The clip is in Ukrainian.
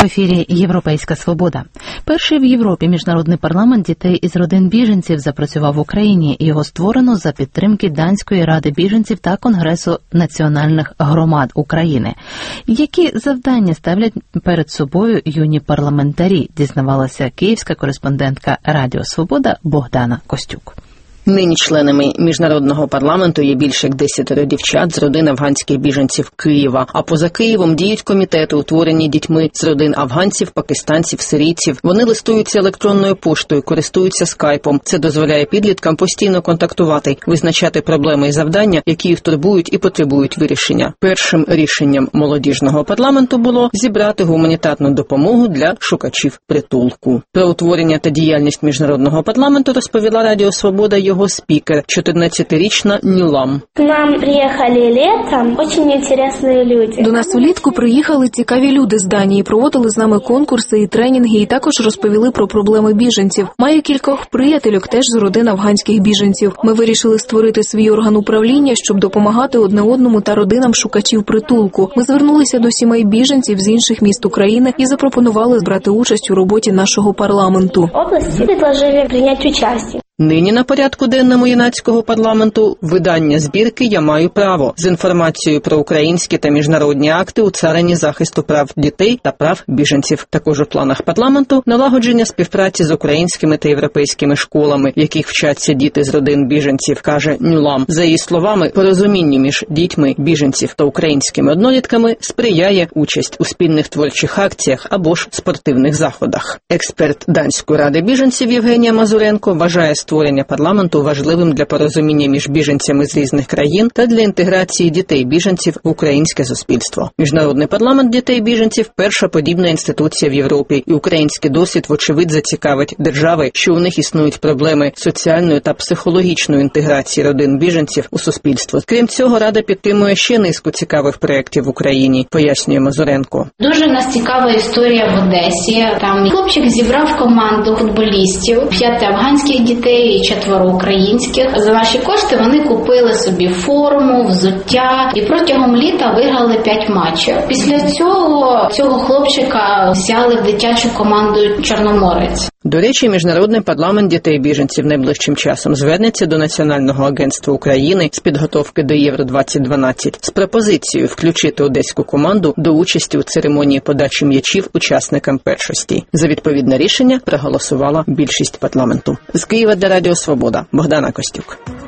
В ефірі «Європейська свобода». Перший в Європі міжнародний парламент дітей із родин біженців запрацював в Україні. Його створено за підтримки Данської ради біженців та Конгресу національних громад України. Які завдання ставлять перед собою юні парламентарі, дізнавалася київська кореспондентка Радіо Свобода Богдана Костюк. Нині членами міжнародного парламенту є більше як 10 дівчат з родин афганських біженців Києва. А поза Києвом діють комітети, утворені дітьми з родин афганців, пакистанців, сирійців. Вони листуються електронною поштою, користуються скайпом. Це дозволяє підліткам постійно контактувати, визначати проблеми і завдання, які їх турбують і потребують вирішення. Першим рішенням молодіжного парламенту було зібрати гуманітарну допомогу для шукачів притулку. Про утворення та діяльність міжнародного парламенту розповіла Радіо Свобода його спікер, 14-річна Нюлам. К нам приїхали літом дуже цікаві люди. До нас влітку приїхали цікаві люди з Данії, проводили з нами конкурси і тренінги, і також розповіли про проблеми біженців. Маю кількох приятелів теж з родин афганських біженців. Ми вирішили створити свій орган управління, щоб допомагати одне одному та родинам шукачів притулку. Ми звернулися до сімей біженців з інших міст України і запропонували брати участь у роботі нашого парламенту. Області предложили прийняти участь. Нині на порядку денному юнацького парламенту видання збірки «Я маю право» з інформацією про українські та міжнародні акти у царині захисту прав дітей та прав біженців. Також у планах парламенту налагодження співпраці з українськими та європейськими школами, в яких вчаться діти з родин біженців, каже Нюлам. За її словами, порозумінню між дітьми біженців та українськими однолітками сприяє участь у спільних творчих акціях або ж спортивних заходах. Експерт Данської ради біженців Євгенія Мазуренко вважає створення парламенту важливим для порозуміння між біженцями з різних країн та для інтеграції дітей-біженців в українське суспільство. Міжнародний парламент дітей-біженців – перша подібна інституція в Європі, і український досвід вочевидь зацікавить держави, що у них існують проблеми соціальної та психологічної інтеграції родин біженців у суспільство. Крім цього, Рада підтримує ще низку цікавих проєктів в Україні, пояснює Мазуренко. Дуже нас цікава історія в Одесі. Там хлопчик зібрав команду футболістів, 5 афганських дітей і 4 українських. За наші кошти вони купили собі форму, взуття і протягом літа виграли 5 матчів. Після цього хлопчика взяли в дитячу команду «Чорноморець». До речі, Міжнародний парламент дітей-біженців найближчим часом звернеться до Національного агентства України з підготовки до Євро-2012 з пропозицією включити одеську команду до участі у церемонії подачі м'ячів учасникам першості. За відповідне рішення проголосувала більшість парламенту. З Києва для Радіо Свобода Богдана Костюк.